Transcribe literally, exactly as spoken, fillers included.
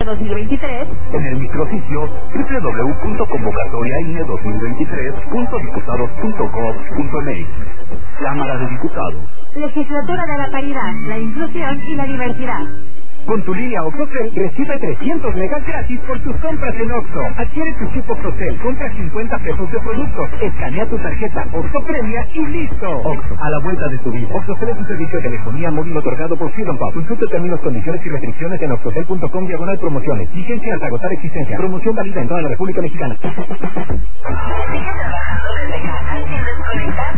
dos mil veintitrés. En el micrositio doble u doble u doble u punto convocatoria i n e dos mil veintitrés punto diputados punto gov punto m x. Cámara de Diputados. Legislatura de la Paridad, la Inclusión y la Diversidad. Con tu línea OXXOCEL recibe trescientos megas gratis por tus compras en Oxxo. Adquiere tu chip OXXOCEL, compra cincuenta pesos de productos, escanea tu tarjeta Oxxo Premia y listo. Oxxo, a la vuelta de tu vida. OXXOCEL es un servicio de telefonía móvil otorgado por Freedom Pub. Consulta términos, condiciones y restricciones en oxxocel punto com diagonal promociones. Vigencia hasta agotar existencia. Promoción válida en toda la República Mexicana. Sigue trabajando desde casa sin desconectar